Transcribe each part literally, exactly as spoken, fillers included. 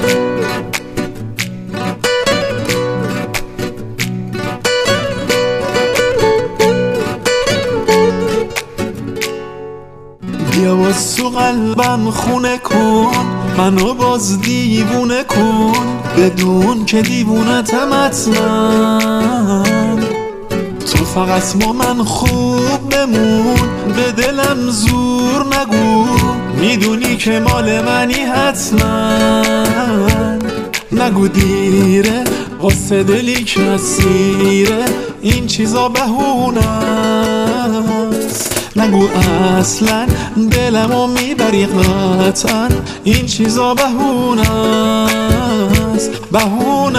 بیا باز تو قلبم خونه کن، منو باز دیوونه کن، بدون که دیوونتم حتما. تو فقط با من خوب بمون، به دلم زور نگو، میدونی که مال منی حتما. نگو دیره واسه دلی که اسیره، این چیزا بهونه است. نگو اصلا دلمو میبری قطعا، این چیزا بهونه است، بهونه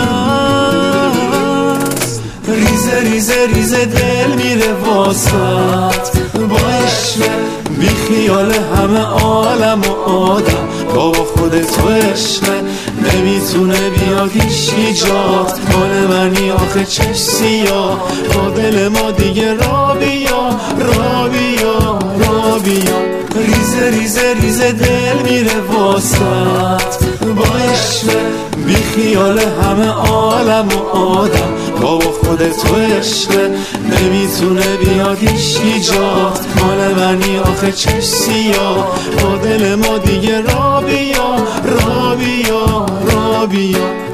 است. ریزه ریزه ریزه دل میره واسط با عشق، بی خیال همه عالم و آدم، بابا خودت و عشقه، نمیتونه بیاد هیچی جات، مال منی آخه چش سیاه، با دل ما دیگه را بیا را بیا را بیا. ریزه ریزه ریزه دل میره واسط با عشق، بی خیال همه عالم و آدم، بابا خودت و عشقه، نمیتونه بیاد هیچی جات، مال منی آخه چش سیاه، با دل ما دیگه را بیا را بیا را بیا.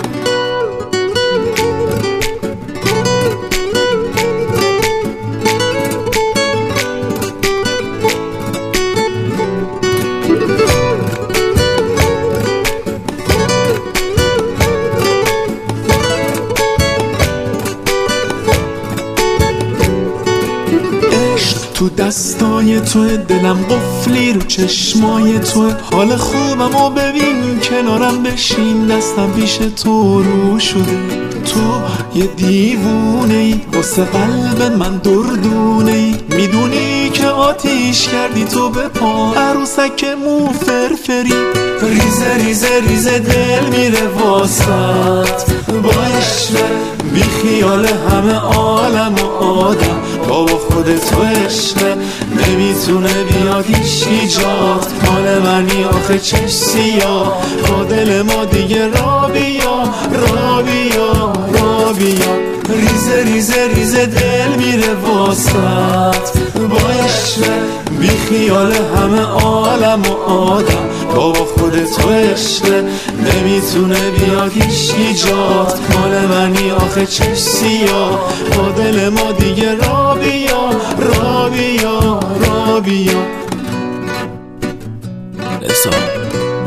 تو دستای توه، دلم قفلی رو چشمای توه، حال خوبم و ببین کنارم بشین، دستم پیش تو رو شده. تو یه دیوونه ای واسه قلب من دردونه ای، میدونی که آتیش کردی تو به پا، عروسک مو فرفری. ریزه ریزه ریزه دل میره واسط با عشق، بی خیال همه عالم و آدم، بابا خودت و عشقه، نمیتونه بیاد هیچی جات، مال منی آخه چش سیاه، با دل ما دیگه را بیا را بیا را بیا. ریزه ریزه ریزه دل میره واسط با عشق، بی خیال همه عالم و آدم، بابا خودت و عشقه، نمیتونه بیاد هیچی جات، مال منی آخه چش سیاه، با دل ما دیگه را بیا را بیا را بیا. نسا